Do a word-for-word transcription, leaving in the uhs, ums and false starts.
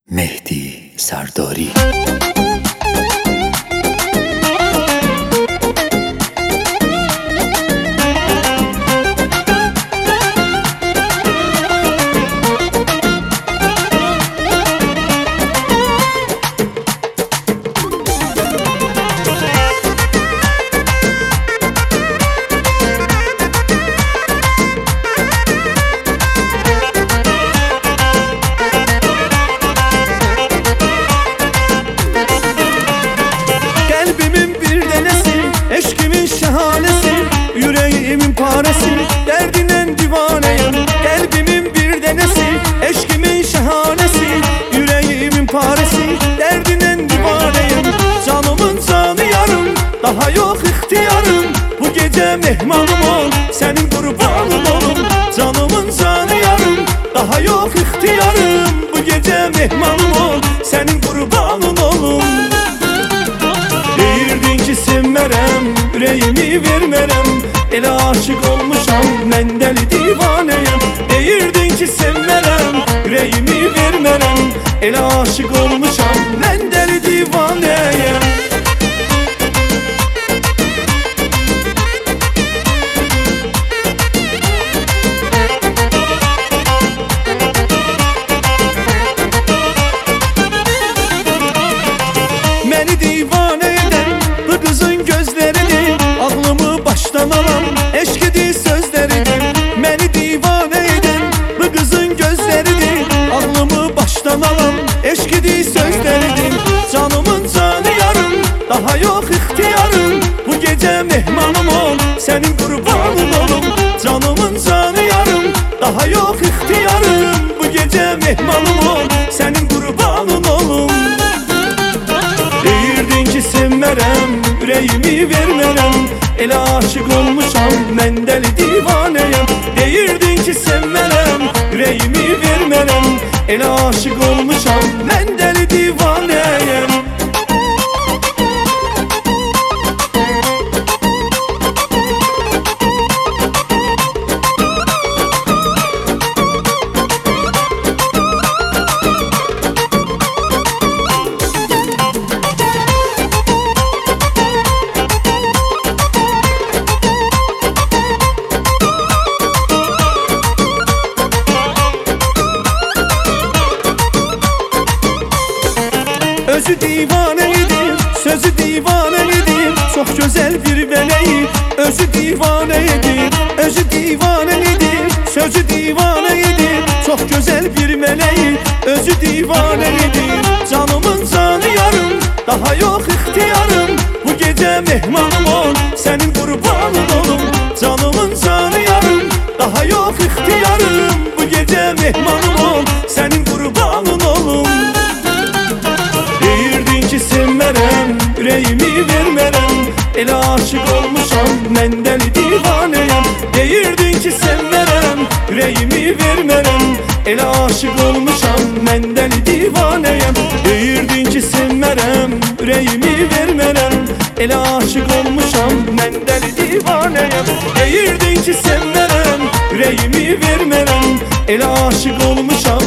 مهدی سرداری. Yüreğimin paresi, derdinen divaneyim. Kalbimin bir denesi, eşkimin şahanesi. Yüreğimin paresi, derdinen divaneyim. Canımın canı yarım, daha yok ihtiyarım. Bu gece mehmanım ol, senin kurbanın olum. Canımın canı yarım, daha yok ihtiyarım. Bu gece mehmanım ol, senin kurbanın olum. Deyirdin ki sevmerem, yüreğimi vermerem. Ele aşık olmuşam, mən deli divaneyim. Deyirdin ki sevmerem, yüreğimi vermerem. Ele aşık olmuşam, mən deli divaneyim. Məni divane eden bu kızın gözlerini, ağlımı baştan alan eşkidi sözleridir. Məni divane eden bu kızın gözleridir, ağlımı baştan alan eşkidi sözleridir. Canımın canı yarım, daha yok ihtiyarım. Bu gece mehmanım ol, senin kurbanın olum. Canımın canı yarım, daha yok ihtiyarım. Bu gece mehmanım ol, senin kurbanın olum. Deyirdin ki sevmerem, yüreğimi vermerem. Ele aşık olmuşam, mən deli divaneyim. Deyirdin ki sevmerem, yüreğimi vermerem. Ele aşık olmuşam, mən deli divaneyim. Özü divaneydi, sözü divaneydi. Çok güzel bir meleği, özü divaneydi. Özü divaneydi, sözü divaneydi. Çok güzel bir meleği, özü divaneydi. Canımın canı yarım, daha yok ihtiyarım. Bu gece mehmanım ol, senin kurbanın olum. Canımın canı yarım, daha yok ihtiyarım. Bu gece mehmanım ol, senin kurbanın olum. Deyirdin ki sevmerem, yüreğimi vermerem. Ele aşık olmuşam, mən deli divaneyim. Deyirdin ki sevmerem, yüreğimi vermerem. Ele aşık olmuşam, mən deli divaneyim. Deyirdin ki sevmerem, yüreğimi vermerem. Ele aşık olmuşam, mən deli divaneyim. Deyirdin ki sevmerem, yüreğimi vermerem. Ele aşık olmuşam,